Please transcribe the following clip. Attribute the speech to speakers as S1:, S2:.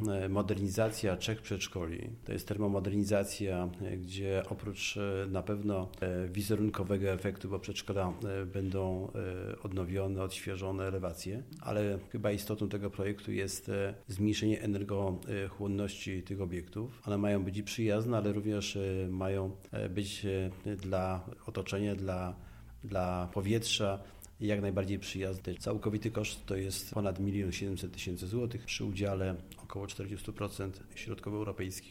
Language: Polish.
S1: termomodernizacja 3 przedszkoli. To jest termomodernizacja, gdzie oprócz na pewno wizerunkowego efektu, bo przedszkola będą odnowione, odświeżone, elewacje, ale chyba istotą tego projektu jest zmniejszenie energochłonności tych obiektów. One mają być przyjazne, ale również mają być dla otoczenia, dla powietrza jak najbardziej przyjazny. Całkowity koszt to jest ponad 1 700 000 złotych przy udziale około 40% środków europejskich.